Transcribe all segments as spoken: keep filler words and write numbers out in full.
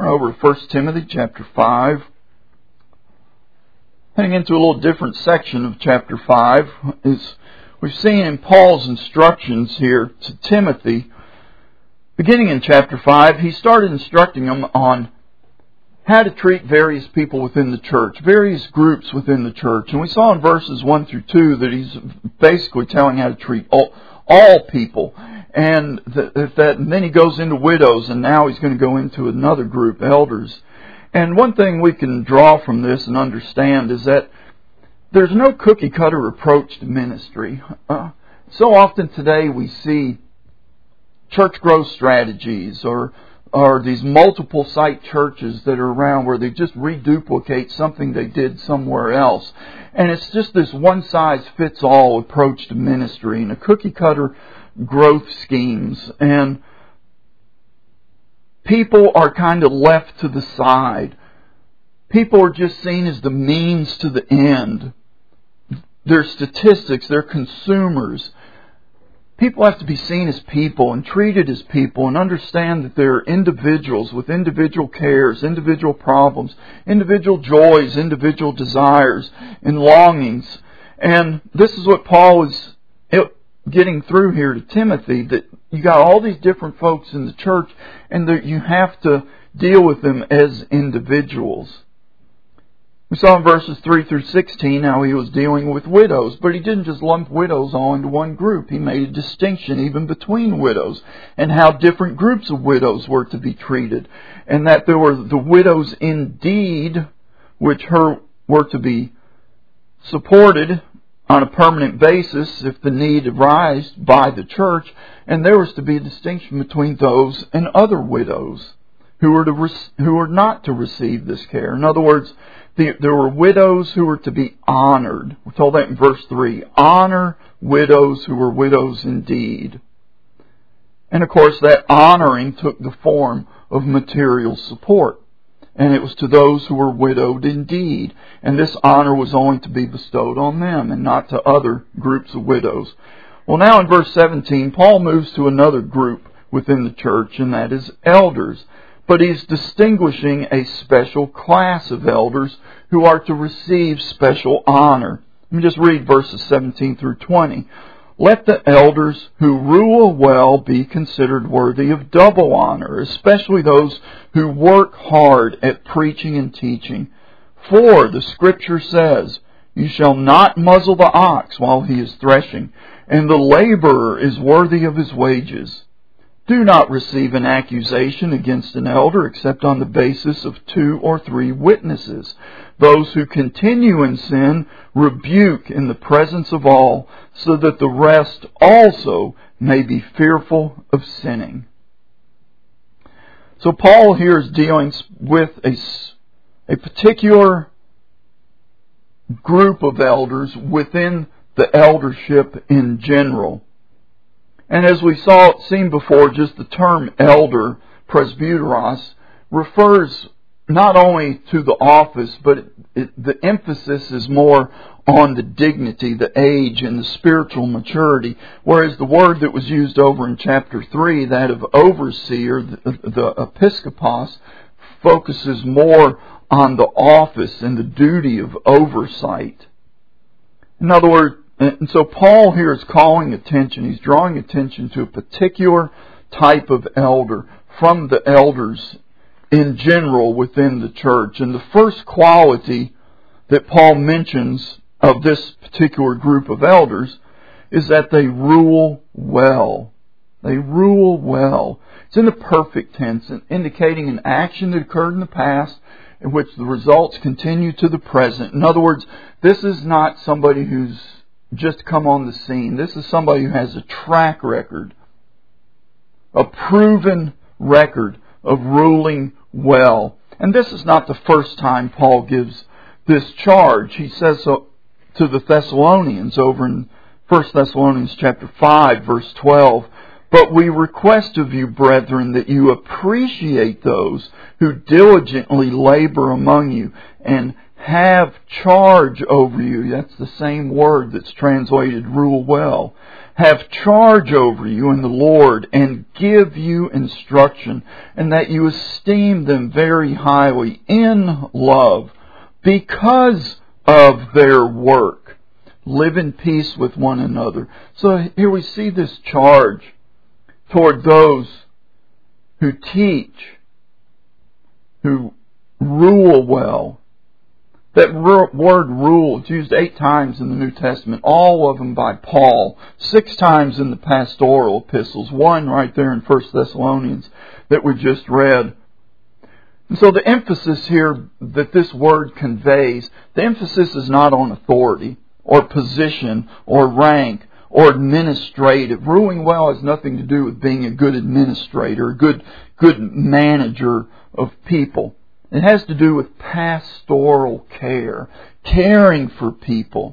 over to First Timothy chapter five. Heading into a little different section of chapter five, is we've seen in Paul's instructions here to Timothy, beginning in chapter five, he started instructing him on how to treat various people within the church, various groups within the church. And we saw in verses one through two that he's basically telling how to treat all, all people. And, that, that, and then he goes into widows, and now he's going to go into another group, elders. And one thing we can draw from this and understand is that there's no cookie-cutter approach to ministry. Uh, so often today we see church growth strategies or or these multiple site churches that are around where they just reduplicate something they did somewhere else. And it's just this one-size-fits-all approach to ministry and a cookie-cutter growth schemes. And people are kind of left to the side. People are just seen as the means to the end. They're statistics, they're consumers. People have to be seen as people and treated as people and understand that they're individuals with individual cares, individual problems, individual joys, individual desires and longings. And this is what Paul is getting through here to Timothy, that you got all these different folks in the church and that you have to deal with them as individuals. We saw in verses three through sixteen how he was dealing with widows, but he didn't just lump widows all into one group. He made a distinction even between widows and how different groups of widows were to be treated. And that there were the widows indeed, which her were to be supported on a permanent basis if the need arose by the church. And there was to be a distinction between those and other widows who were to re- who were not to receive this care. In other words, there were widows who were to be honored. We're told that in verse three. Honor widows who were widows indeed. And of course that honoring took the form of material support. And it was to those who were widowed indeed. And this honor was only to be bestowed on them and not to other groups of widows. Well, now in verse seventeen, Paul moves to another group within the church, and that is elders. But he's distinguishing a special class of elders who are to receive special honor. Let me just read verses seventeen through twenty. Let the elders who rule well be considered worthy of double honor, especially those who work hard at preaching and teaching. For the Scripture says, "You shall not muzzle the ox while he is threshing, and the laborer is worthy of his wages." Do not receive an accusation against an elder except on the basis of two or three witnesses. Those who continue in sin rebuke in the presence of all, so that the rest also may be fearful of sinning. So Paul here is dealing with a, a particular group of elders within the eldership in general. And as we saw seen before, just the term elder, presbyteros, refers not only to the office, but it, it, the emphasis is more on the dignity, the age, and the spiritual maturity. Whereas the word that was used over in chapter three, that of overseer, the, the episkopos, focuses more on the office and the duty of oversight. In other words, and so Paul here is calling attention, he's drawing attention to a particular type of elder from the elders in general within the church. And the first quality that Paul mentions of this particular group of elders is that they rule well. They rule well. It's in the perfect tense, indicating an action that occurred in the past in which the results continue to the present. In other words, this is not somebody who's just come on the scene. This is somebody who has a track record, a proven record of ruling well. And this is not the first time Paul gives this charge. He says so to the Thessalonians over in First Thessalonians chapter five, verse twelve. But we request of you, brethren, that you appreciate those who diligently labor among you and have charge over you. That's the same word that's translated rule well. have charge over you in the Lord and give you instruction, and that you esteem them very highly in love because of their work. Live in peace with one another. So here we see this charge toward those who teach, who rule well. That word rule is used eight times in the New Testament, all of them by Paul, six times in the pastoral epistles, one right there in First Thessalonians that we just read. And so the emphasis here that this word conveys, the emphasis is not on authority or position or rank or administrative. Ruling well has nothing to do with being a good administrator, a good, good manager of people. It has to do with pastoral care, caring for people.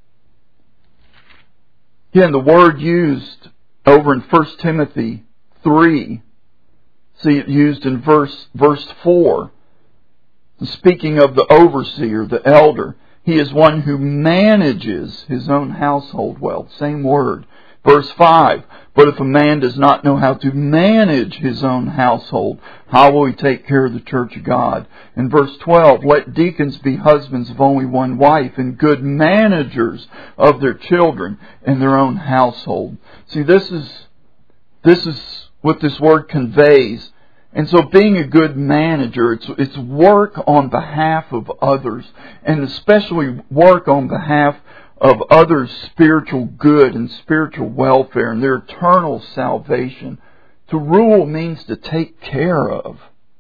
Again, the word used over in First Timothy three, see it used in verse, verse four. Speaking of the overseer, the elder, he is one who manages his own household well. Same word. Verse five, but if a man does not know how to manage his own household, how will he take care of the church of God? In verse twelve, let deacons be husbands of only one wife and good managers of their children and their own household. See, this is, this is what this word conveys. And so being a good manager, it's, it's work on behalf of others, and especially work on behalf of others' spiritual good and spiritual welfare and their eternal salvation. To rule means to take care of.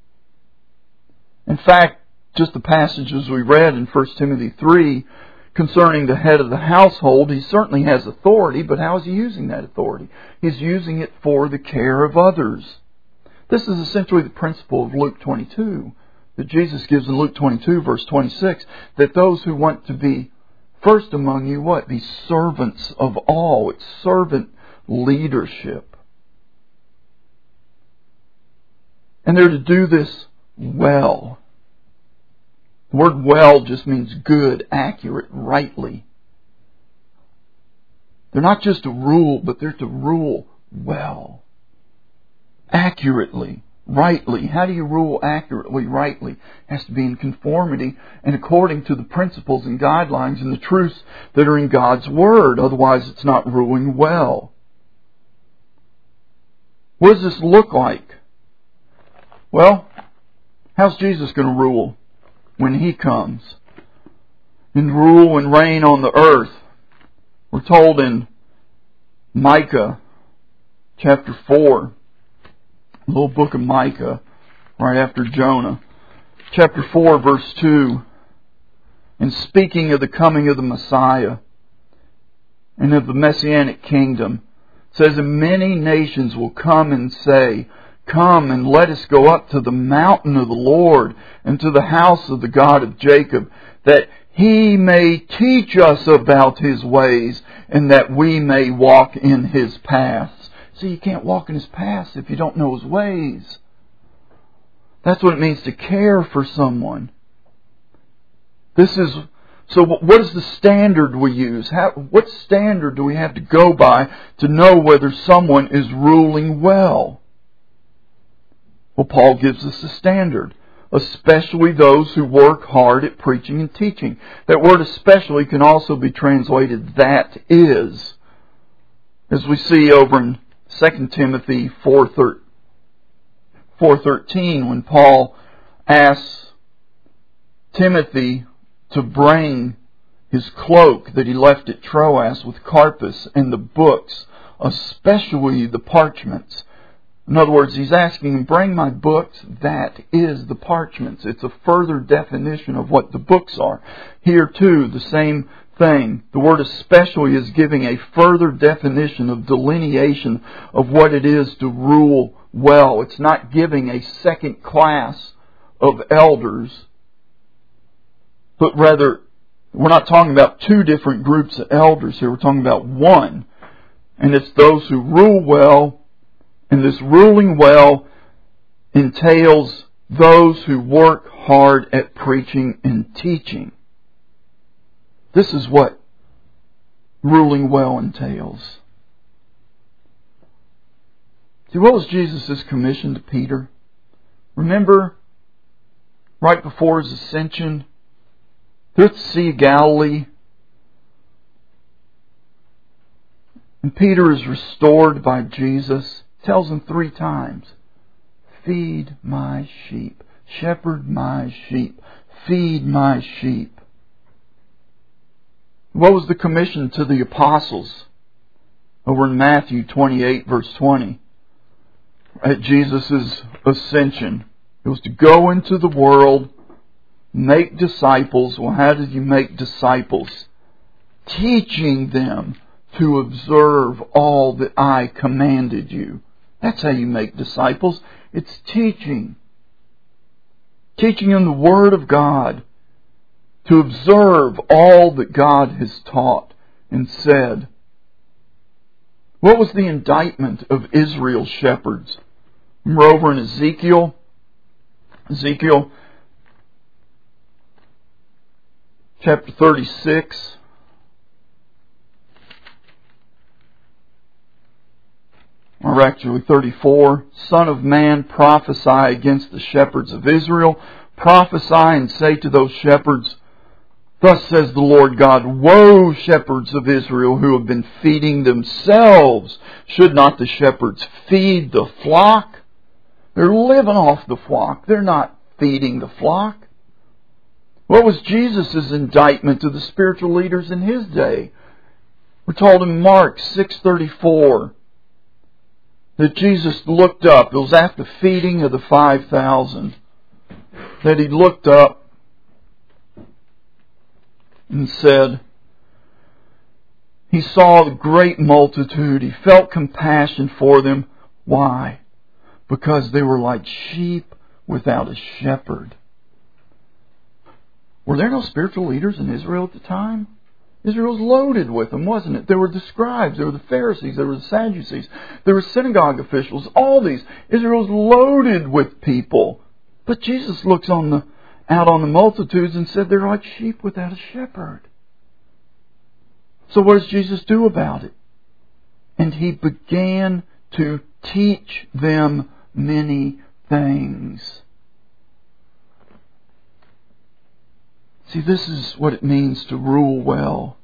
In fact, just the passages we read in First Timothy three concerning the head of the household, he certainly has authority, but how is he using that authority? He's using it for the care of others. This is essentially the principle of Luke twenty-two that Jesus gives in Luke twenty-two, verse twenty-six, that those who want to be first among you, what? Be servants of all. It's servant leadership. And they're to do this well. The word well just means good, accurate, rightly. They're not just to rule, but they're to rule well. Accurately. Rightly. How do you rule accurately, rightly? It has to be in conformity and according to the principles and guidelines and the truths that are in God's Word. Otherwise, it's not ruling well. What does this look like? Well, how's Jesus going to rule when He comes? And rule and reign on the earth. We're told in Micah chapter four, little book of Micah, right after Jonah. Chapter four, verse two. And speaking of the coming of the Messiah and of the Messianic kingdom, it says, and many nations will come and say, come and let us go up to the mountain of the Lord and to the house of the God of Jacob, that He may teach us about His ways and that we may walk in His paths. See, you can't walk in His paths if you don't know His ways. That's what it means to care for someone. This is, so what is the standard we use? How, what standard do we have to go by to know whether someone is ruling well? Well, Paul gives us a standard. Especially those who work hard at preaching and teaching. That word especially can also be translated that is. As we see over in Second Timothy four thirteen, when Paul asks Timothy to bring his cloak that he left at Troas with Carpus and the books, especially the parchments. In other words, he's asking him, bring my books, that is the parchments. It's a further definition of what the books are. Here too, the same thing. The word especially is giving a further definition of delineation of what it is to rule well. It's not giving a second class of elders, but rather, we're not talking about two different groups of elders here. We're talking about one. And it's those who rule well. And this ruling well entails those who work hard at preaching and teaching. This is what ruling well entails. See, what was Jesus' commission to Peter? Remember, right before His ascension, they're at the Sea of Galilee, and Peter is restored by Jesus. Tells him three times, feed my sheep, shepherd my sheep, feed my sheep. What was the commission to the apostles? Over in Matthew twenty-eight, verse twenty. At Jesus' ascension, it was to go into the world, make disciples. Well, how did you make disciples? Teaching them to observe all that I commanded you. That's how you make disciples. It's teaching. Teaching them the Word of God. To observe all that God has taught and said. What was the indictment of Israel's shepherds? Remember over in Ezekiel? Ezekiel chapter thirty-six. Or actually thirty-four. Son of man, prophesy against the shepherds of Israel. Prophesy and say to those shepherds, thus says the Lord God, woe, shepherds of Israel who have been feeding themselves. Should not the shepherds feed the flock? They're living off the flock. They're not feeding the flock. What was Jesus' indictment to the spiritual leaders in His day? We're told in Mark six thirty-four that Jesus looked up. It was after feeding of the five thousand. That He looked up and said, He saw the great multitude. He felt compassion for them. Why? Because they were like sheep without a shepherd. Were there no spiritual leaders in Israel at the time? Israel was loaded with them, wasn't it? There were the scribes, there were the Pharisees, there were the Sadducees, there were synagogue officials, all these. Israel was loaded with people. But Jesus looks on the out on the multitudes and said they're like sheep without a shepherd. So what does Jesus do about it? And He began to teach them many things. See, this is what it means to rule well.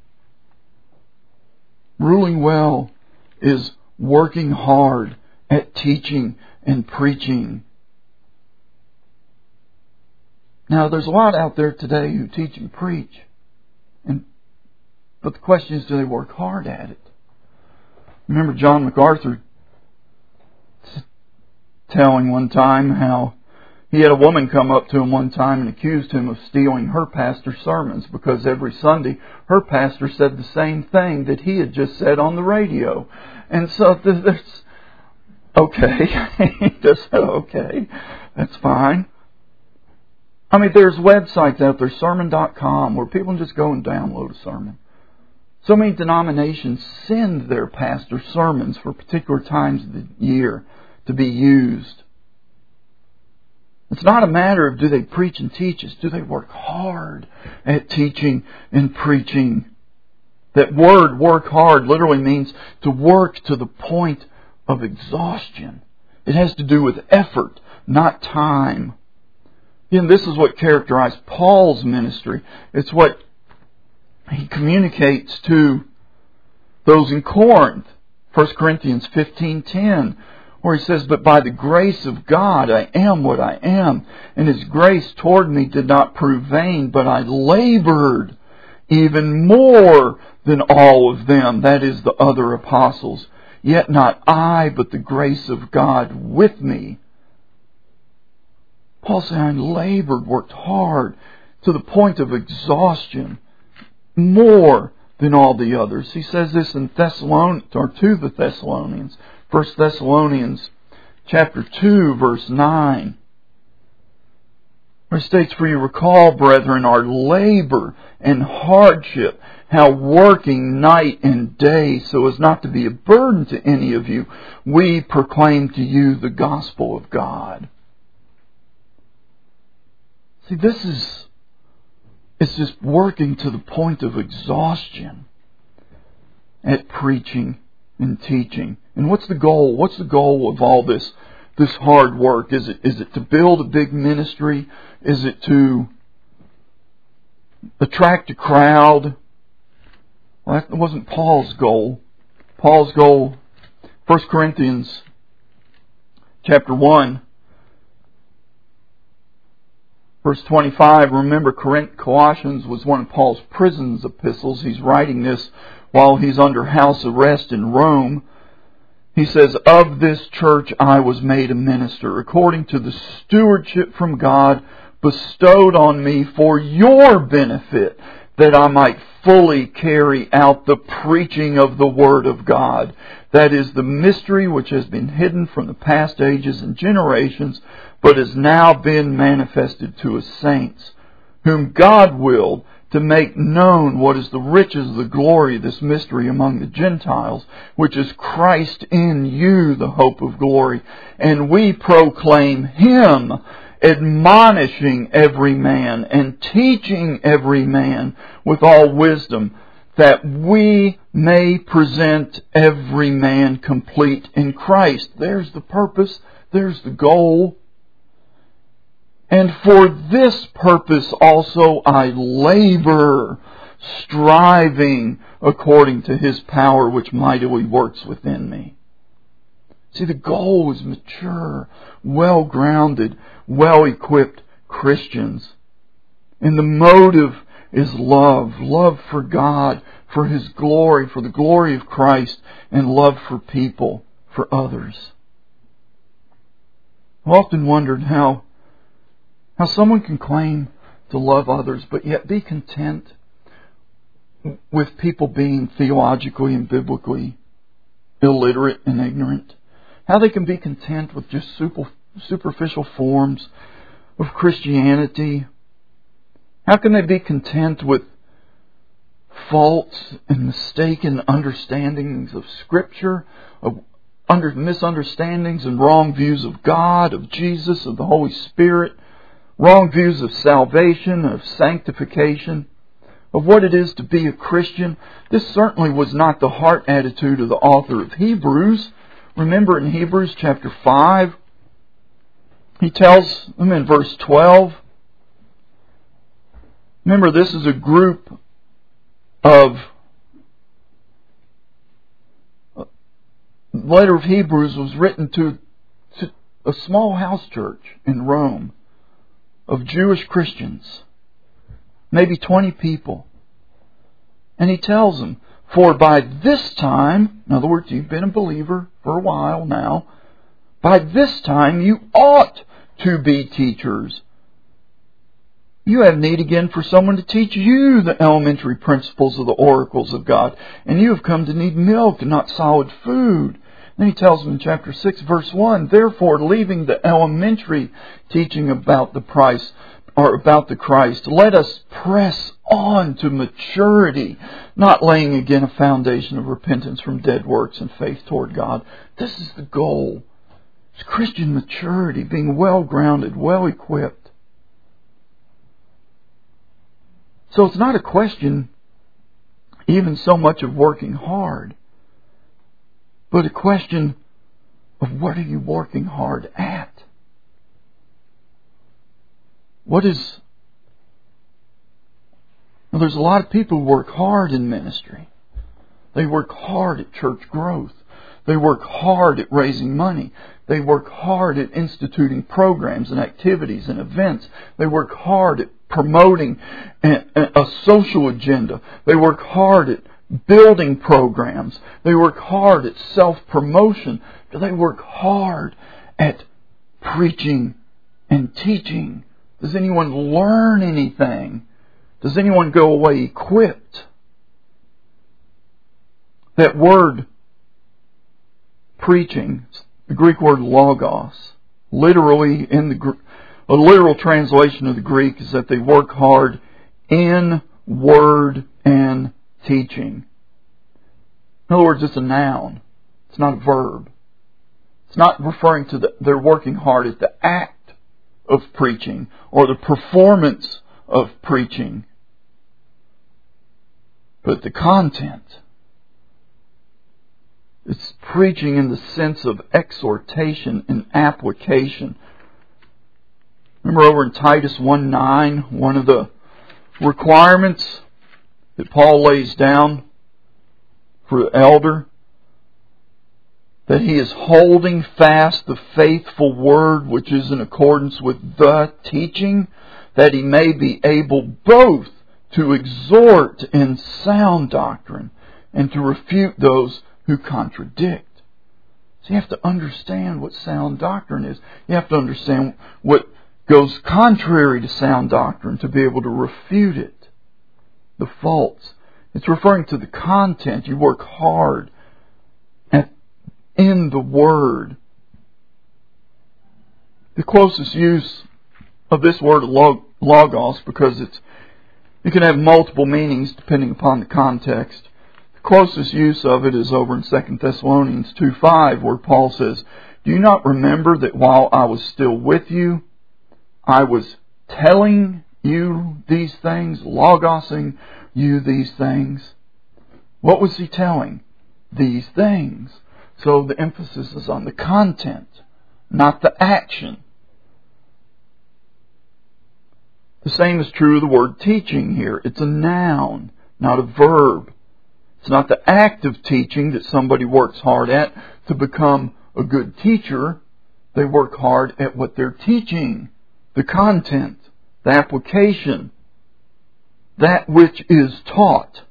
Ruling well is working hard at teaching and preaching. Now, there's a lot out there today who teach and preach. And, but the question is, do they work hard at it? Remember John MacArthur telling one time how he had a woman come up to him one time and accused him of stealing her pastor's sermons because every Sunday her pastor said the same thing that he had just said on the radio. And so there's, okay, he just said, okay, that's fine. I mean, there's websites out there, sermon dot com, where people can just go and download a sermon. So many denominations send their pastors sermons for particular times of the year to be used. It's not a matter of do they preach and teach, it's do they work hard at teaching and preaching. That word, work hard, literally means to work to the point of exhaustion. It has to do with effort, not time. And this is what characterized Paul's ministry. It's what he communicates to those in Corinth. First Corinthians fifteen ten, where he says, but by the grace of God I am what I am, and His grace toward me did not prove vain, but I labored even more than all of them, that is, the other apostles. Yet not I, but the grace of God with me. Paul said, I labored, worked hard, to the point of exhaustion, more than all the others. He says this in Thessalonians, or to the Thessalonians, First Thessalonians chapter two, verse nine. Where it states, for you recall, brethren, our labor and hardship, how working night and day, so as not to be a burden to any of you, we proclaim to you the gospel of God. See, this is, it's just working to the point of exhaustion at preaching and teaching And what's the goal? What's the goal of all this this hard work? Is it is it to build a big ministry? Is it to attract a crowd? Well, that wasn't Paul's goal. Paul's goal, First Corinthians chapter one, verse twenty-five. Remember, Colossians was one of Paul's prison epistles. He's writing this while he's under house arrest in Rome. He says, "Of this church I was made a minister, according to the stewardship from God bestowed on me for your benefit, that I might fully carry out the preaching of the Word of God. That is the mystery which has been hidden from the past ages and generations, but has now been manifested to His saints, whom God willed to make known what is the riches of the glory of this mystery among the Gentiles, which is Christ in you, the hope of glory. And we proclaim Him, admonishing every man and teaching every man with all wisdom, that we may present every man complete in Christ." There's the purpose. There's the goal. "And for this purpose also I labor, striving according to His power which mightily works within me." See, the goal is mature, well-grounded, well-equipped Christians. And the motive is love. Love for God, for His glory, for the glory of Christ, and love for people, for others. I've often wondered how How someone can claim to love others, but yet be content with people being theologically and biblically illiterate and ignorant. How they can be content with just super, superficial forms of Christianity. How can they be content with false and mistaken understandings of Scripture, of under misunderstandings and wrong views of God, of Jesus, of the Holy Spirit, wrong views of salvation, of sanctification, of what it is to be a Christian? This certainly was not the heart attitude of the author of Hebrews. Remember in Hebrews chapter five, he tells them in verse twelve, remember this is a group of, the letter of Hebrews was written to, to a small house church in Rome, of Jewish Christians, maybe twenty people. And he tells them, "For by this time," in other words, you've been a believer for a while now, "by this time you ought to be teachers. You have need again for someone to teach you the elementary principles of the oracles of God, and you have come to need milk and not solid food." Then he tells them in chapter six, verse one, "Therefore, leaving the elementary teaching about the Christ, or about the Christ, let us press on to maturity, not laying again a foundation of repentance from dead works and faith toward God." This is the goal. It's Christian maturity, being well-grounded, well-equipped. So it's not a question even so much of working hard, but a question of what are you working hard at? What is... Well, there's a lot of people who work hard in ministry. They work hard at church growth. They work hard at raising money. They work hard at instituting programs and activities and events. They work hard at promoting a, a social agenda. They work hard at building programs. They work hard at self-promotion. They work hard at preaching and teaching. Does anyone learn anything? Does anyone go away equipped? That word preaching, the Greek word logos, literally in the a literal translation of the Greek is that they work hard in word and teaching. In other words, it's a noun. It's not a verb. It's not referring to the, they're working hard at the act of preaching or the performance of preaching, but the content. It's preaching in the sense of exhortation and application. Remember over in Titus one nine, one of the requirements that Paul lays down for the elder, that he is holding fast the faithful word which is in accordance with the teaching, that he may be able both to exhort in sound doctrine and to refute those who contradict. So you have to understand what sound doctrine is. You have to understand what goes contrary to sound doctrine to be able to refute it. The faults. It's referring to the content. You work hard at, in the Word. The closest use of this word log, logos, because it's it can have multiple meanings depending upon the context. The closest use of it is over in Second Thessalonians two five, where Paul says, "Do you not remember that while I was still with you, I was telling you these things, logosing you these things?" What was he telling? These things. So the emphasis is on the content, not the action. The same is true of the word teaching here. It's a noun, not a verb. It's not the act of teaching that somebody works hard at to become a good teacher. They work hard at what they're teaching. The content, the application, that which is taught.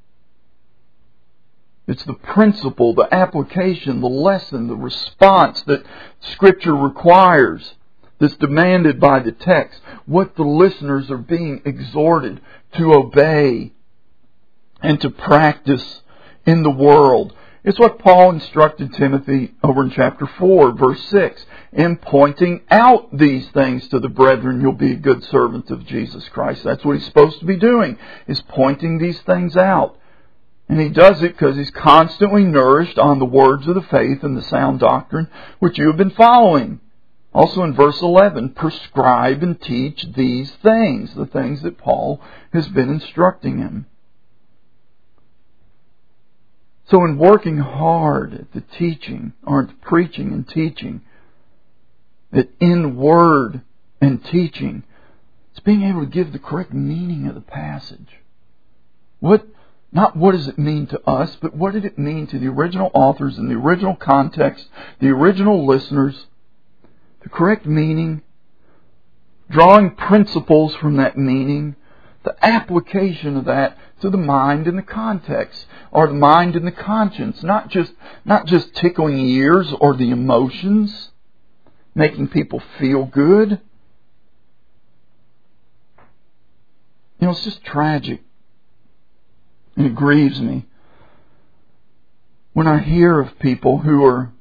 It's the principle, the application, the lesson, the response that Scripture requires, that's demanded by the text, what the listeners are being exhorted to obey and to practice in the world. It's what Paul instructed Timothy over in chapter four, verse six. In pointing out these things to the brethren, you'll be a good servant of Jesus Christ. That's what he's supposed to be doing, is pointing these things out. And he does it because he's constantly nourished on the words of the faith and the sound doctrine which you have been following. Also in verse eleven, prescribe and teach these things, the things that Paul has been instructing him. So in working hard at the teaching, or the preaching and teaching, that in word and teaching, it's being able to give the correct meaning of the passage. What, not what does it mean to us, but what did it mean to the original authors in the original context, the original listeners, the correct meaning, drawing principles from that meaning, the application of that to the mind and the context, or the mind and the conscience, not just not just tickling ears or the emotions, making people feel good. You know, it's just tragic, and it grieves me when I hear of people who are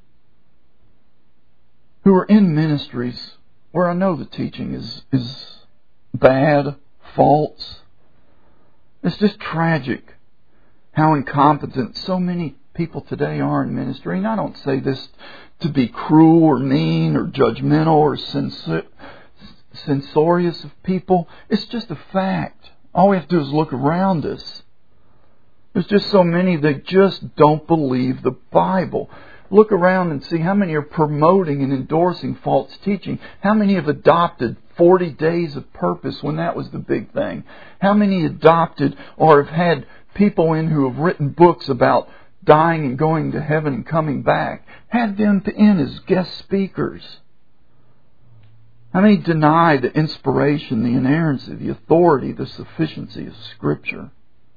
who are in ministries where I know the teaching is is bad, false. It's just tragic how incompetent so many people today are in ministry. And I don't say this to be cruel or mean or judgmental or censor- censorious of people. It's just a fact. All we have to do is look around us. There's just so many that just don't believe the Bible. Look around and see how many are promoting and endorsing false teaching. How many have adopted forty days of purpose when that was the big thing? How many adopted or have had people in who have written books about dying and going to heaven and coming back? Had them in as guest speakers. How many deny the inspiration, the inerrancy, the authority, the sufficiency of Scripture?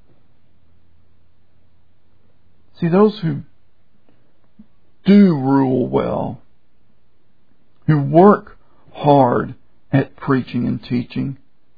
See, those who do rule well, who work hard at preaching and teaching,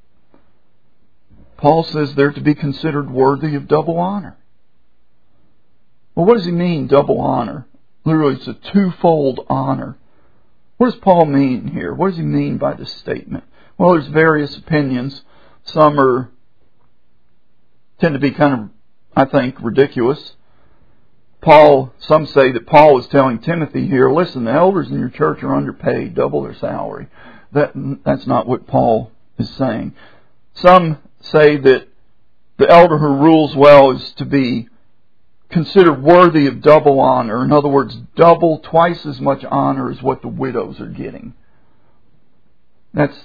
Paul says they're to be considered worthy of double honor. Well, what does he mean, double honor? Literally, it's a twofold honor. What does Paul mean here? What does he mean by this statement? Well, there's various opinions. Some are tend to be kind of, I think, ridiculous. Paul, some say that Paul is telling Timothy here, listen, the elders in your church are underpaid, double their salary. That, that's not what Paul is saying. Some say that the elder who rules well is to be considered worthy of double honor. In other words, double, twice as much honor as what the widows are getting. That's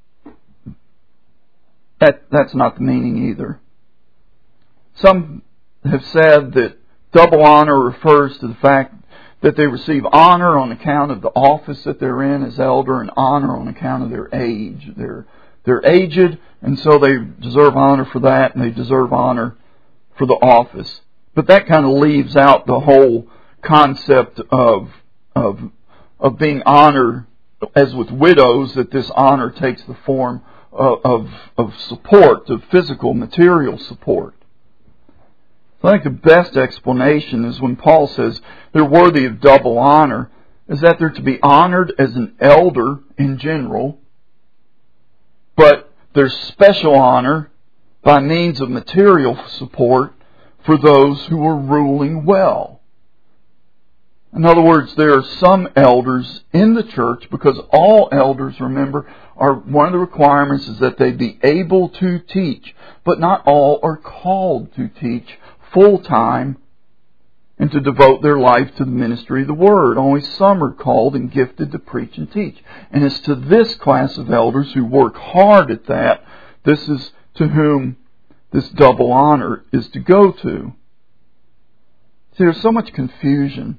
that that's not the meaning either. Some have said that double honor refers to the fact that they receive honor on account of the office that they're in as elder, and honor on account of their age. They're they're aged, and so they deserve honor for that, and they deserve honor for the office. But that kind of leaves out the whole concept of of of being honored, as with widows, that this honor takes the form of of, of support, of physical, material support. I think the best explanation is when Paul says they're worthy of double honor, is that they're to be honored as an elder in general, but there's special honor by means of material support for those who are ruling well. In other words, there are some elders in the church, because all elders, remember, are one of the requirements is that they be able to teach, but not all are called to teach full-time and to devote their life to the ministry of the Word. Only some are called and gifted to preach and teach. And it's to this class of elders who work hard at that, this is to whom this double honor is to go to. See, there's so much confusion.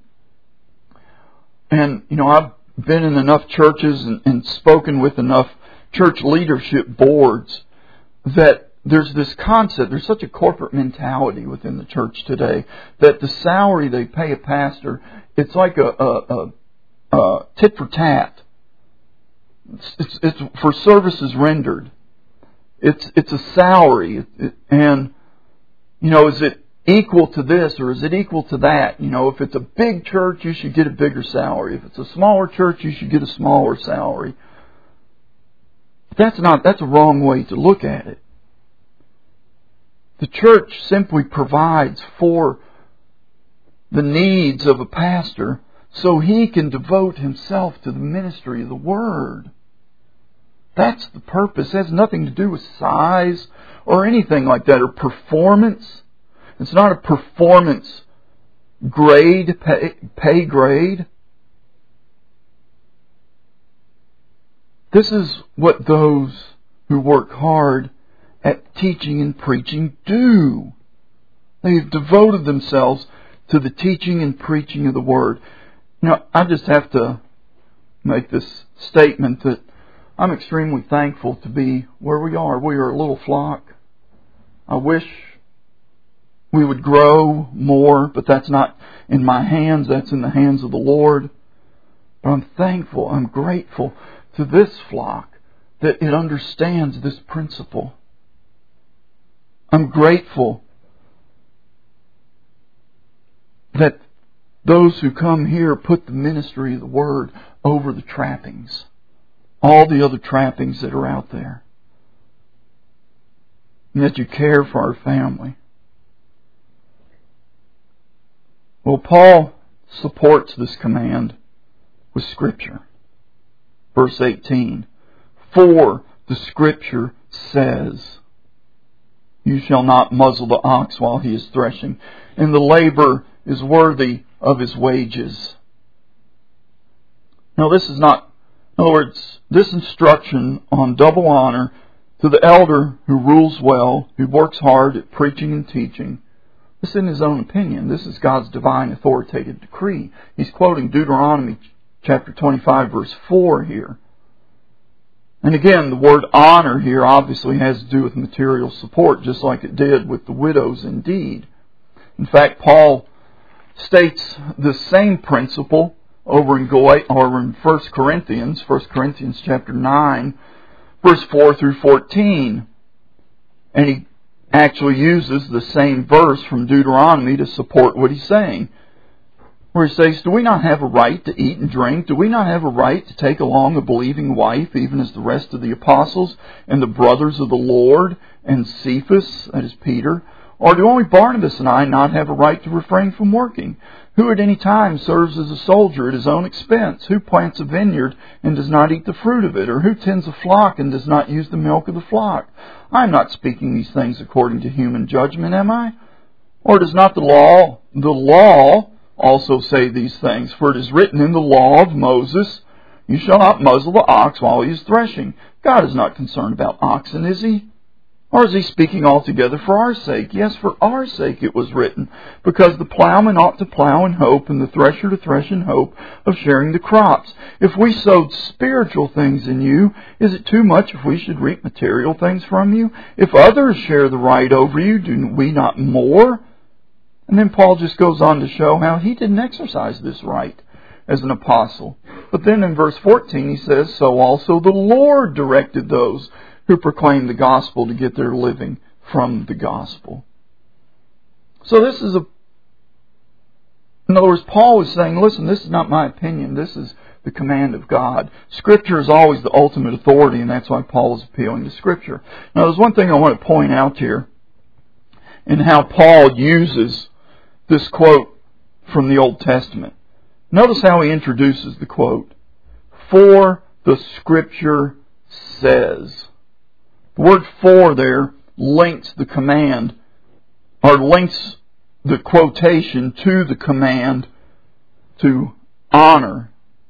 And, you know, I've been in enough churches and, and spoken with enough church leadership boards that there's this concept, there's such a corporate mentality within the church today that the salary they pay a pastor, it's like a, a, a, a tit for tat. It's, it's, it's for services rendered. It's it's a salary, it, it, and you know, is it equal to this or is it equal to that? You know, if it's a big church, you should get a bigger salary. If it's a smaller church, you should get a smaller salary. But that's not that's a wrong way to look at it. The church simply provides for the needs of a pastor so he can devote himself to the ministry of the Word. That's the purpose. It has nothing to do with size or anything like that, or performance. It's not a performance grade, pay, pay grade. This is what those who work hard at teaching and preaching do. They have devoted themselves to the teaching and preaching of the Word. Now, I just have to make this statement that I'm extremely thankful to be where we are. We are a little flock. I wish we would grow more, but that's not in my hands. That's in the hands of the Lord. But I'm thankful, I'm grateful to this flock that it understands this principle. I'm grateful that those who come here put the ministry of the Word over the trappings, all the other trappings that are out there, and that you care for our family. Well, Paul supports this command with Scripture. Verse eighteen, for the Scripture says, you shall not muzzle the ox while he is threshing, and the labor is worthy of his wages. Now, this is not, in other words, this instruction on double honor to the elder who rules well, who works hard at preaching and teaching, this isn't his own opinion. This is God's divine authoritative decree. He's quoting Deuteronomy chapter twenty-five, verse four here. And again, the word honor here obviously has to do with material support, just like it did with the widows indeed. In fact, Paul states the same principle over in Gal- or in First Corinthians, First Corinthians chapter nine, verse four through fourteen. And he actually uses the same verse from Deuteronomy to support what he's saying, where he says, do we not have a right to eat and drink? Do we not have a right to take along a believing wife, even as the rest of the apostles and the brothers of the Lord and Cephas, that is Peter? Or do only Barnabas and I not have a right to refrain from working? Who at any time serves as a soldier at his own expense? Who plants a vineyard and does not eat the fruit of it? Or who tends a flock and does not use the milk of the flock? I am not speaking these things according to human judgment, am I? Or does not the law, the law also say these things? For it is written in the law of Moses, you shall not muzzle the ox while he is threshing. God is not concerned about oxen, is He? Or is He speaking altogether for our sake? Yes, for our sake it was written, because the plowman ought to plow in hope, and the thresher to thresh in hope of sharing the crops. If we sowed spiritual things in you, is it too much if we should reap material things from you? If others share the right over you, do we not more? And then Paul just goes on to show how he didn't exercise this right as an apostle. But then in verse fourteen he says, so also the Lord directed those who proclaim the gospel to get their living from the gospel. So this is a... In other words, Paul is saying, listen, this is not my opinion. This is the command of God. Scripture is always the ultimate authority, and that's why Paul is appealing to Scripture. Now, there's one thing I want to point out here in how Paul uses this quote from the Old Testament. Notice how he introduces the quote. For the Scripture says. The word for there links the command, or links the quotation to the command to honor.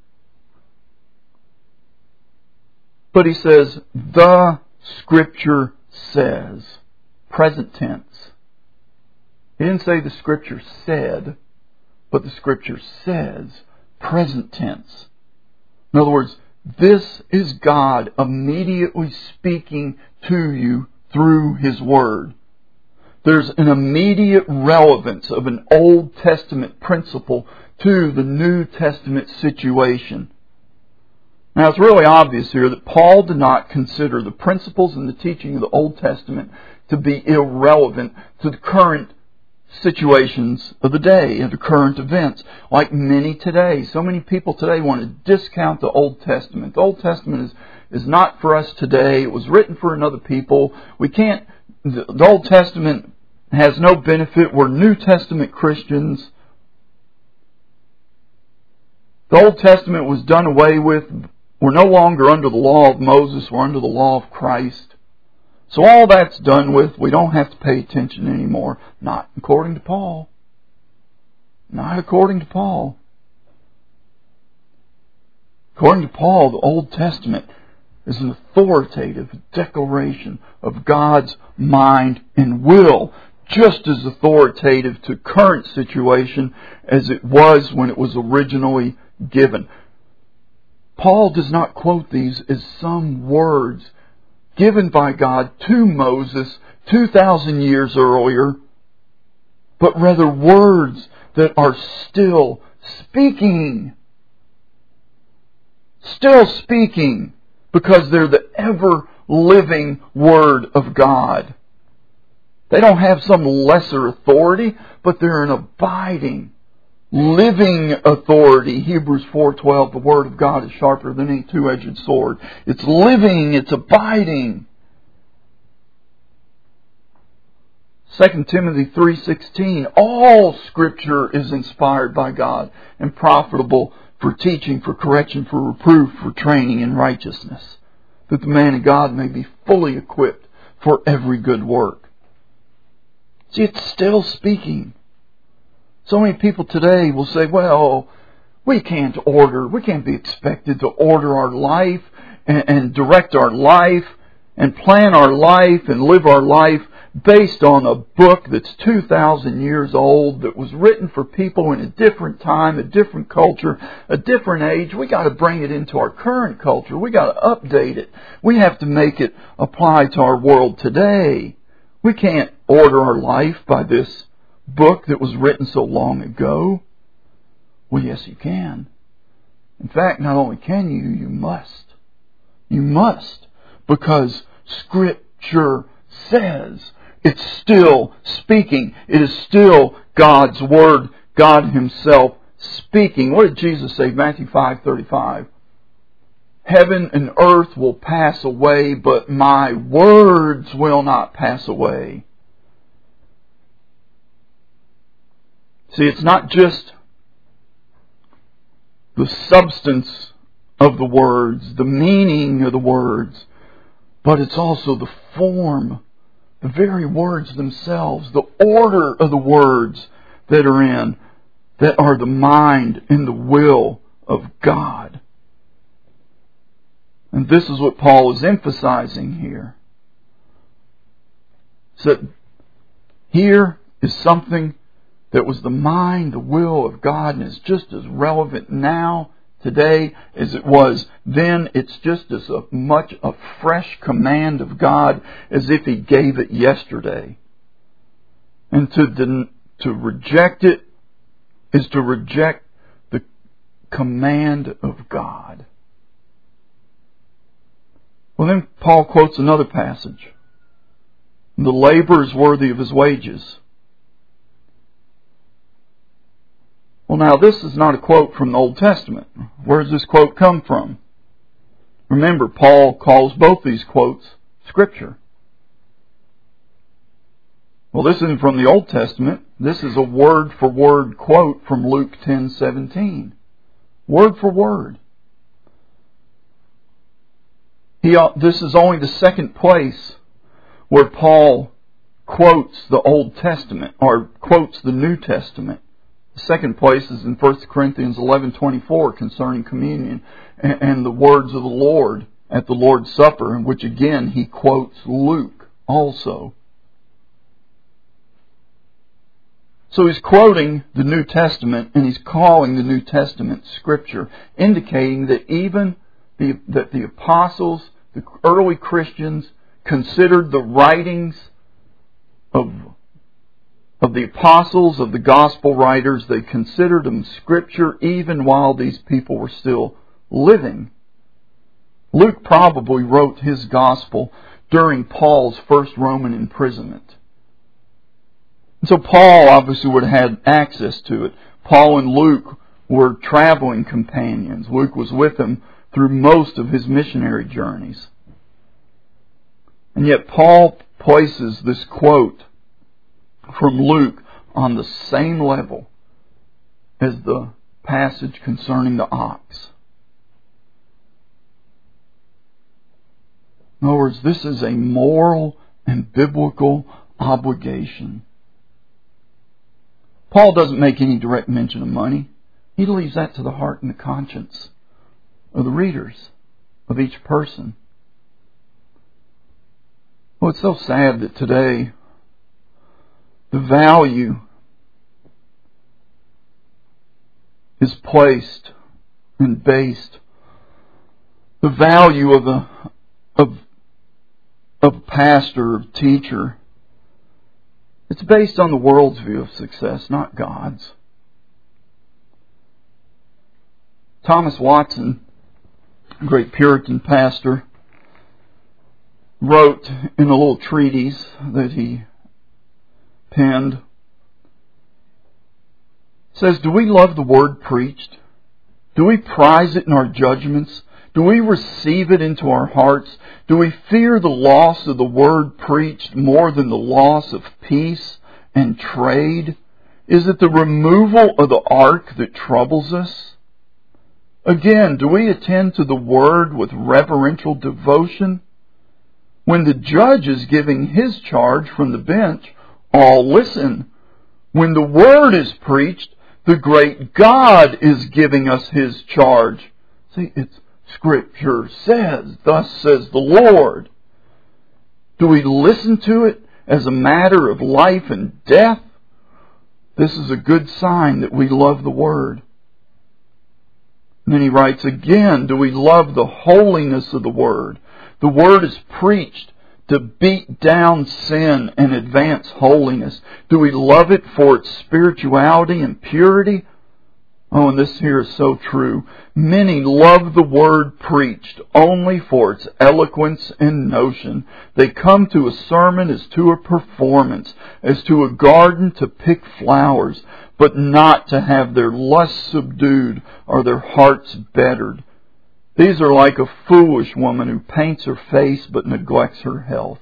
But he says, the Scripture says. Present tense. He didn't say the Scripture said, but the Scripture says. Present tense. In other words, this is God immediately speaking to you through His Word. There's an immediate relevance of an Old Testament principle to the New Testament situation. Now, it's really obvious here that Paul did not consider the principles and the teaching of the Old Testament to be irrelevant to the current situations of the day and the current events. Like many today, so many people today want to discount the Old Testament. The Old Testament is, is not for us today. It was written for another people. We can't, the, the Old Testament has no benefit. We're New Testament Christians. The Old Testament was done away with. We're no longer under the law of Moses. We're under the law of Christ. So all that's done with. We don't have to pay attention anymore. Not according to Paul. Not according to Paul. According to Paul, the Old Testament is an authoritative declaration of God's mind and will, just as authoritative to current situation as it was when it was originally given. Paul does not quote these as some words given by God to Moses two thousand years earlier, but rather words that are still speaking. Still speaking, because they're the ever-living Word of God. They don't have some lesser authority, but they're an abiding, living authority. Hebrews four twelve, the Word of God is sharper than any two-edged sword. It's living, it's abiding. Second Timothy three sixteen, all Scripture is inspired by God and profitable for teaching, for correction, for reproof, for training in righteousness, that the man of God may be fully equipped for every good work. See, it's still speaking. So many people today will say, well, we can't order, we can't be expected to order our life and, and direct our life and plan our life and live our life based on a book that's two thousand years old, that was written for people in a different time, a different culture, a different age. We got to bring it into our current culture. We got to update it. We have to make it apply to our world today. We can't order our life by this book that was written so long ago. Well, yes, you can. In fact, not only can you, you must. You must, because Scripture says. It's still speaking. It is still God's Word, God Himself speaking. What did Jesus say? Matthew five thirty-five. Heaven and earth will pass away, but my words will not pass away. See, it's not just the substance of the words, the meaning of the words, but it's also the form the very words themselves, the order of the words that are in, that are the mind and the will of God. And this is what Paul is emphasizing here. So here is something that was the mind, the will of God, and is just as relevant now, today, as it was then. It's just as a, much a fresh command of God as if He gave it yesterday. And to, to reject it is to reject the command of God. Well, then Paul quotes another passage. The laborer is worthy of his wages. Well, now this is not a quote from the Old Testament. Where does this quote come from? Remember, Paul calls both these quotes Scripture. Well, this isn't from the Old Testament. This is a word-for-word quote from Luke ten seventeen. Word for word. He, this is only the second place where Paul quotes the Old Testament, or quotes the New Testament. The second place is in First Corinthians eleven twenty-four concerning communion and, and the words of the Lord at the Lord's Supper, in which again he quotes Luke also. So he's quoting the New Testament, and he's calling the New Testament Scripture, indicating that even the, that the apostles, the early Christians, considered the writings of, of the apostles, of the gospel writers, they considered them Scripture even while these people were still living. Luke probably wrote his gospel during Paul's first Roman imprisonment. So Paul obviously would have had access to it. Paul and Luke were traveling companions. Luke was with him through most of his missionary journeys. And yet Paul places this quote from Luke on the same level as the passage concerning the ox. In other words, this is a moral and biblical obligation. Paul doesn't make any direct mention of money. He leaves that to the heart and the conscience of the readers, of each person. Well, it's so sad that today the value is placed and based, the value of a of, of a pastor, of teacher, it's based on the world's view of success, not God's. Thomas Watson, a great Puritan pastor, wrote in a little treatise that he penned, says, "Do we love the word preached? Do we prize it in our judgments? Do we receive it into our hearts? Do we fear the loss of the word preached more than the loss of peace and trade? Is it the removal of the ark that troubles us? Again, do we attend to the word with reverential devotion? When the judge is giving his charge from the bench, all listen. When the word is preached, the great God is giving us his charge." See, it's Scripture says, "Thus says the Lord." Do we listen to it as a matter of life and death? This is a good sign that we love the Word. And then he writes again, do we love the holiness of the Word? The Word is preached to beat down sin and advance holiness. Do we love it for its spirituality and purity? Oh, and this here is so true. Many love the word preached only for its eloquence and notion. They come to a sermon as to a performance, as to a garden to pick flowers, but not to have their lusts subdued or their hearts bettered. These are like a foolish woman who paints her face but neglects her health.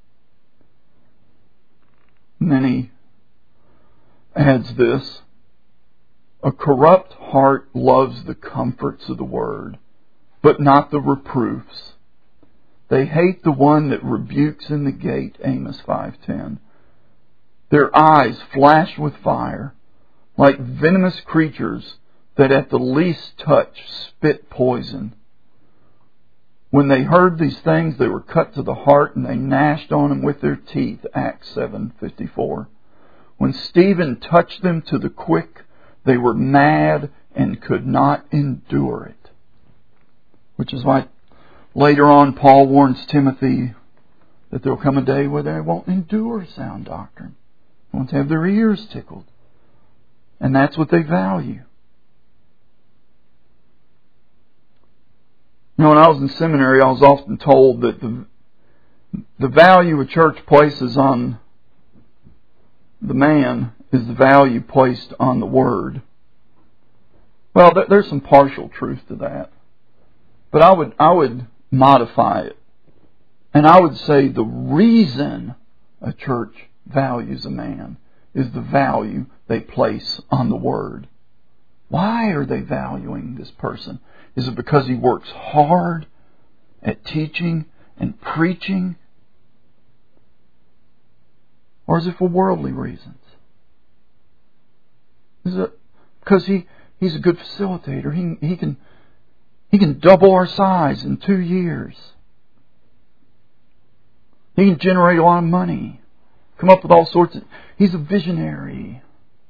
And then he adds this. A corrupt heart loves the comforts of the word, but not the reproofs. They hate the one that rebukes in the gate, Amos five ten. Their eyes flash with fire, like venomous creatures that at the least touch spit poison. When they heard these things, they were cut to the heart, and they gnashed on them with their teeth, Acts seven fifty-four. When Stephen touched them to the quick, they were mad and could not endure it. Which is why later on Paul warns Timothy that there will come a day where they won't endure sound doctrine. They won't have their ears tickled. And that's what they value. You know, when I was in seminary, I was often told that the, the value a church places on the man is the value placed on the Word. Well, there's some partial truth to that. But I would I would modify it. And I would say the reason a church values a man is the value they place on the Word. Why are they valuing this person? Is it because he works hard at teaching and preaching? Or is it for worldly reasons? Is it because he, he's a good facilitator? He, he can he can double our size in two years. He can generate a lot of money. Come up with all sorts of... He's a visionary.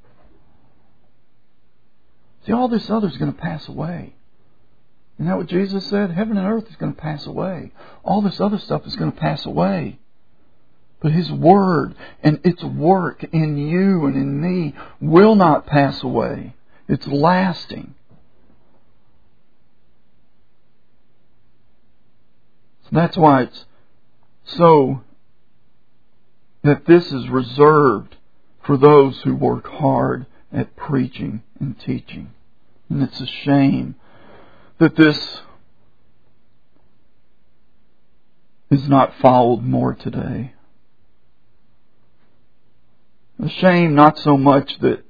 See, all this other is going to pass away. Isn't that what Jesus said? Heaven and earth is going to pass away. All this other stuff is going to pass away. But His Word and its work in you and in me will not pass away. It's lasting. So that's why it's so that this is reserved for those who work hard at preaching and teaching. And it's a shame that this is not followed more today. A shame not so much that...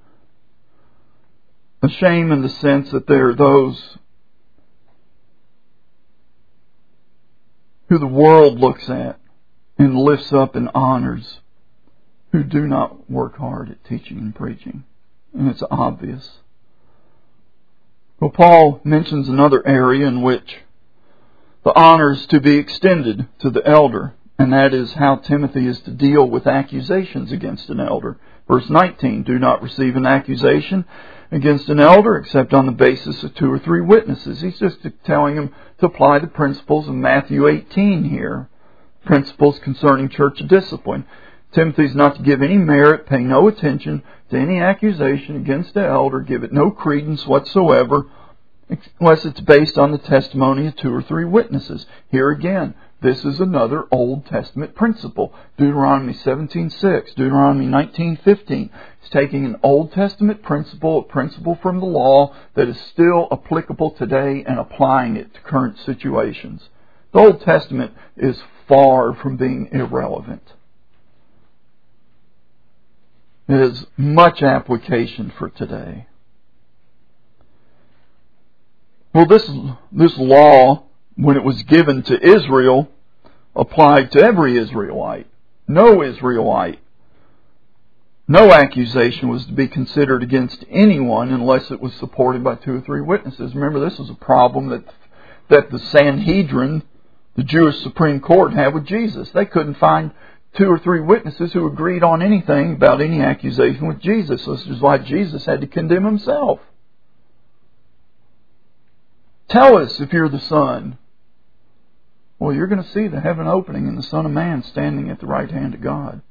A shame in the sense that there are those who the world looks at and lifts up and honors who do not work hard at teaching and preaching. And it's obvious. Well, Paul mentions another area in which the honor is to be extended to the elder, and that is how Timothy is to deal with accusations against an elder. Verse nineteen, do not receive an accusation against an elder except on the basis of two or three witnesses. He's just telling him to apply the principles of Matthew eighteen here, principles concerning church discipline. Timothy's not to give any merit, pay no attention to any accusation against the elder, give it no credence whatsoever, unless it's based on the testimony of two or three witnesses. Here again, this is another Old Testament principle. Deuteronomy seventeen six, Deuteronomy nineteen fifteen. It's taking an Old Testament principle, a principle from the law that is still applicable today and applying it to current situations. The Old Testament is far from being irrelevant. It has much application for today. Well, this, this law, when it was given to Israel, applied to every Israelite. No Israelite. No accusation was to be considered against anyone unless it was supported by two or three witnesses. Remember, this was a problem that, that the Sanhedrin, the Jewish Supreme Court, had with Jesus. They couldn't find two or three witnesses who agreed on anything about any accusation with Jesus. This is why Jesus had to condemn Himself. Tell us if you're the Son. Well, you're going to see the heaven opening and the Son of Man standing at the right hand of God.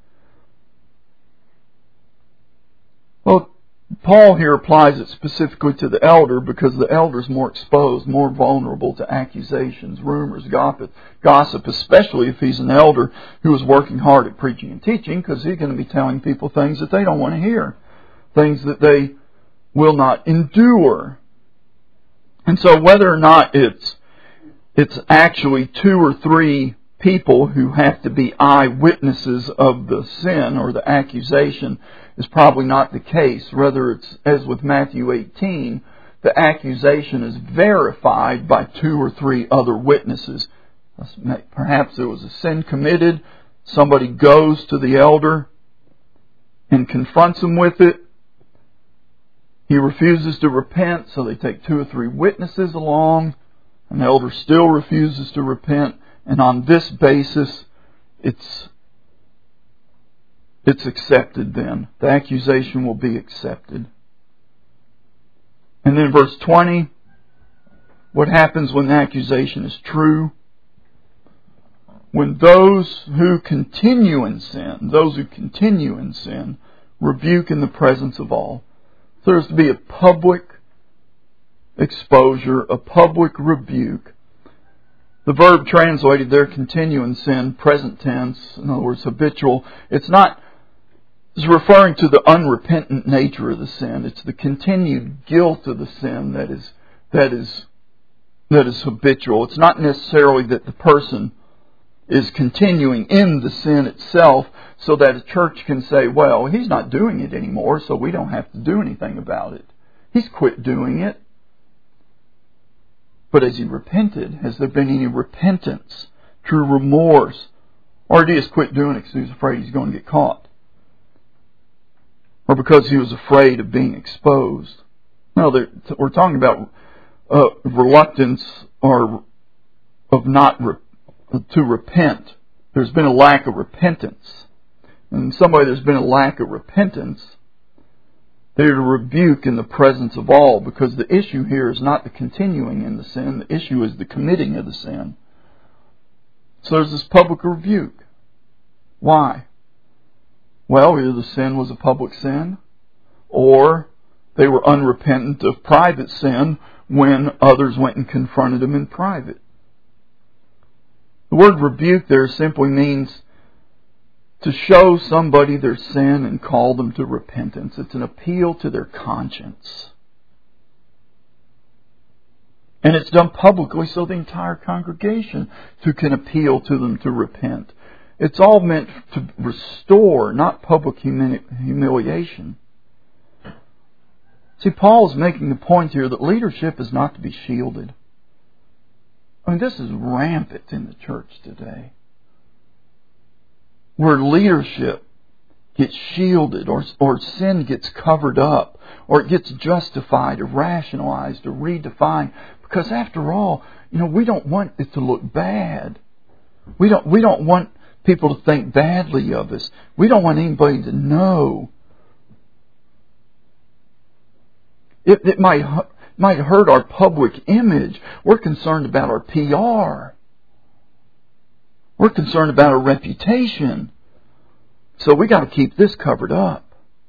Well, Paul here applies it specifically to the elder because the elder is more exposed, more vulnerable to accusations, rumors, gossip, gossip, especially if he's an elder who is working hard at preaching and teaching, because he's going to be telling people things that they don't want to hear, things that they will not endure. And so whether or not it's it's actually two or three people who have to be eyewitnesses of the sin or the accusation is probably not the case. Rather, it's as with Matthew eighteen, the accusation is verified by two or three other witnesses. Perhaps there was a sin committed. Somebody goes to the elder and confronts him with it. He refuses to repent, so they take two or three witnesses along. An elder still refuses to repent. And on this basis, it's, it's accepted then. The accusation will be accepted. And then verse twenty, what happens when the accusation is true? When those who continue in sin, those who continue in sin, rebuke in the presence of all. So there's to be a public exposure, a public rebuke. The verb translated there, continue in sin, present tense, in other words, habitual. It's not, it's referring to the unrepentant nature of the sin. It's the continued guilt of the sin that is, that is, that is habitual. It's not necessarily that the person is continuing in the sin itself so that a church can say, well, he's not doing it anymore, so we don't have to do anything about it. He's quit doing it. But has he repented? Has there been any repentance, true remorse? Or did he just quit doing it because he was afraid he's going to get caught? Or because he was afraid of being exposed? No, we're talking about uh, reluctance or of not re- to repent. There's been a lack of repentance. And in some way there's been a lack of repentance. They're to rebuke in the presence of all, because the issue here is not the continuing in the sin. The issue is the committing of the sin. So there's this public rebuke. Why? Well, either the sin was a public sin, or they were unrepentant of private sin when others went and confronted them in private. The word rebuke there simply means to show somebody their sin and call them to repentance. It's an appeal to their conscience. And it's done publicly so the entire congregation who can appeal to them to repent. It's all meant to restore, not public humili- humiliation. See, Paul's making the point here that leadership is not to be shielded. I mean, this is rampant in the church today, where leadership gets shielded, or, or sin gets covered up, or it gets justified or rationalized or redefined. Because after all, you know, we don't want it to look bad. We don't, we don't want people to think badly of us. We don't want anybody to know. It, it might, might hurt our public image. We're concerned about our P R. We're concerned about our reputation. So we got to keep this covered up.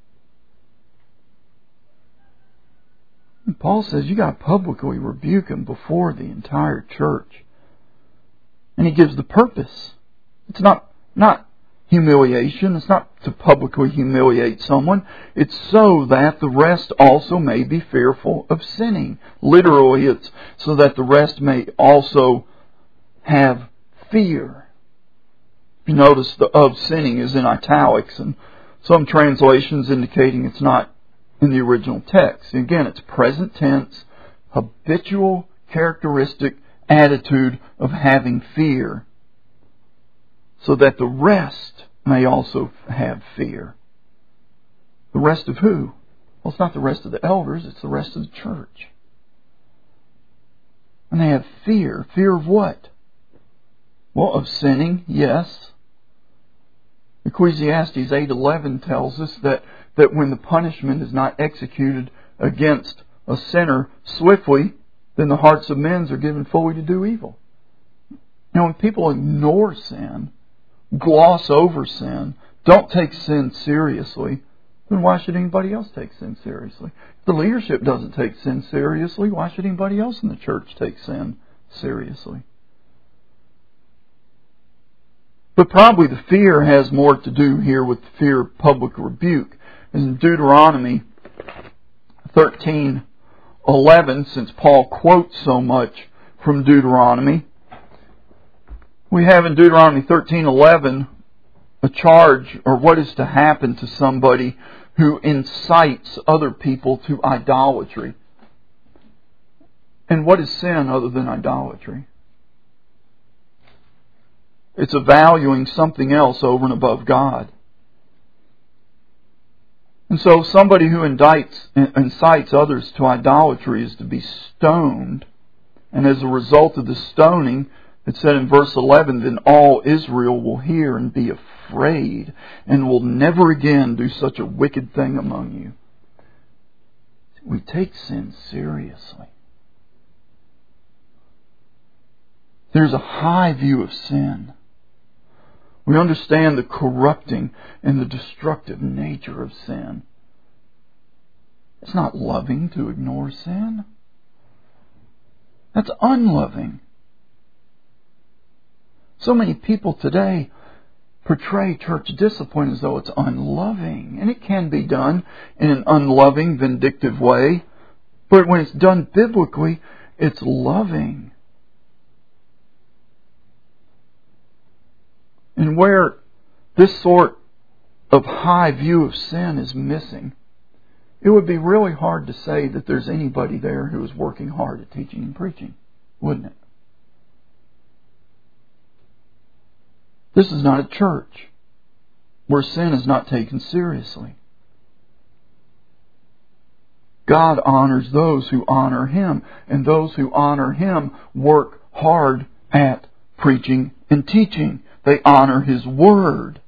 And Paul says you got to publicly rebuke him before the entire church. And he gives the purpose. It's not, not humiliation. It's not to publicly humiliate someone. It's so that the rest also may be fearful of sinning. Literally, it's so that the rest may also have fear. You notice the of sinning is in italics, and some translations indicating it's not in the original text. Again, it's present tense, habitual characteristic attitude of having fear, so that the rest may also have fear. The rest of who? Well, it's not the rest of the elders, it's the rest of the church. And they have fear. Fear of what? Well, of sinning, yes. Ecclesiastes eight eleven tells us that, that when the punishment is not executed against a sinner swiftly, then the hearts of men are given fully to do evil. Now, when people ignore sin, gloss over sin, don't take sin seriously, then why should anybody else take sin seriously? If the leadership doesn't take sin seriously, why should anybody else in the church take sin seriously? But probably the fear has more to do here with the fear of public rebuke. In Deuteronomy thirteen eleven, since Paul quotes so much from Deuteronomy, we have in Deuteronomy thirteen eleven a charge, or what is to happen to somebody who incites other people to idolatry. And what is sin other than idolatry? It's a valuing something else over and above God. And so somebody who indicts, incites others to idolatry is to be stoned. And as a result of the stoning, it said in verse eleven, then all Israel will hear and be afraid and will never again do such a wicked thing among you. We take sin seriously. There's a high view of sin. We understand the corrupting and the destructive nature of sin. It's not loving to ignore sin. That's unloving. So many people today portray church discipline as though it's unloving. And it can be done in an unloving, vindictive way. But when it's done biblically, it's loving. And where this sort of high view of sin is missing, it would be really hard to say that there's anybody there who is working hard at teaching and preaching, wouldn't it? This is not a church where sin is not taken seriously. God honors those who honor Him, and those who honor Him work hard at preaching and teaching. They honor His Word.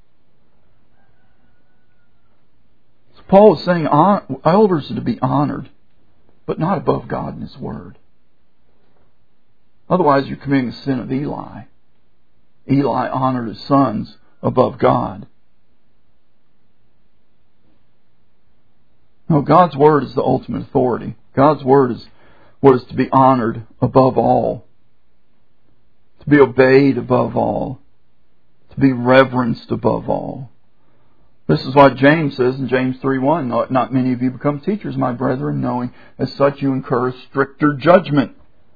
So Paul is saying elders are to be honored, but not above God and His Word. Otherwise you're committing the sin of Eli. Eli honored his sons above God. No, God's Word is the ultimate authority. God's Word is what is to be honored above all, to be obeyed above all, to be reverenced above all. This is why James says in James three one, not many of you become teachers, my brethren, knowing as such you incur stricter judgment.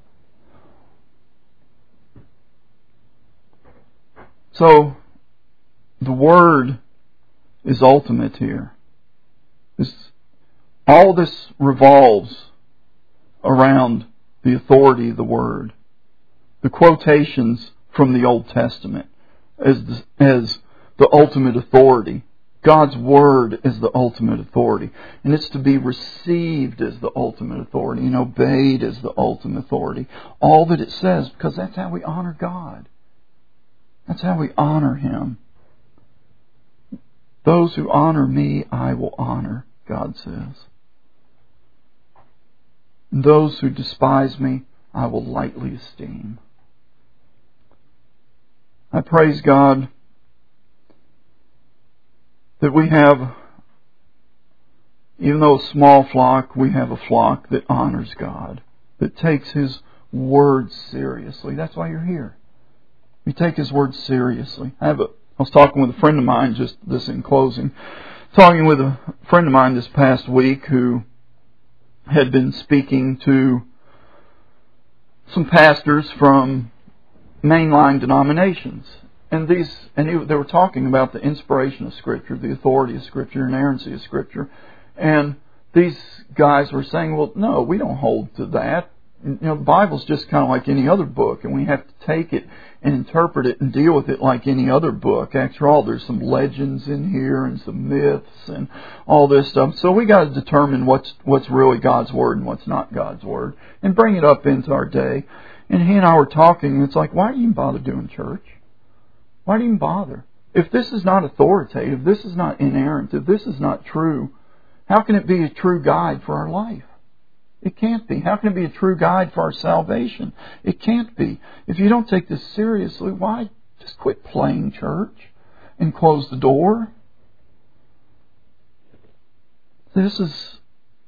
So, the Word is ultimate here. This, all this revolves around the authority of the Word. The quotations from the Old Testament as the, as the ultimate authority. God's Word is the ultimate authority. And it's to be received as the ultimate authority and obeyed as the ultimate authority. All that it says, because that's how we honor God. That's how we honor Him. Those who honor me, I will honor, God says. And those who despise me, I will lightly esteem. I praise God that we have, even though a small flock, we have a flock that honors God, that takes His Word seriously. That's why you're here. We take His Word seriously. I have a, I was talking with a friend of mine, just this in closing, talking with a friend of mine this past week who had been speaking to some pastors from mainline denominations. And these, and he, they were talking about the inspiration of Scripture, the authority of Scripture, inerrancy of Scripture. And these guys were saying, well, no, we don't hold to that. You know, the Bible's just kind of like any other book, and we have to take it and interpret it and deal with it like any other book. After all, there's some legends in here and some myths and all this stuff. So we got to determine what's what's really God's Word and what's not God's Word, and bring it up into our day. And he and I were talking, and it's like, why do you even bother doing church? Why do you even bother? If this is not authoritative, this is not inerrant, if this is not true, how can it be a true guide for our life? It can't be. How can it be a true guide for our salvation? It can't be. If you don't take this seriously, why just quit playing church and close the door? This is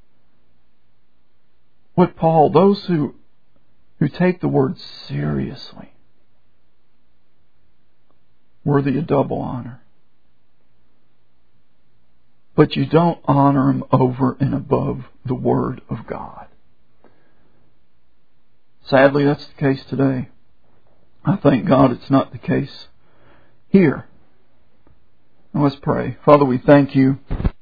what Paul, those who, who take the Word seriously, worthy of double honor. But you don't honor Him over and above the Word of God. Sadly, that's the case today. I thank God it's not the case here. Now let's pray. Father, we thank You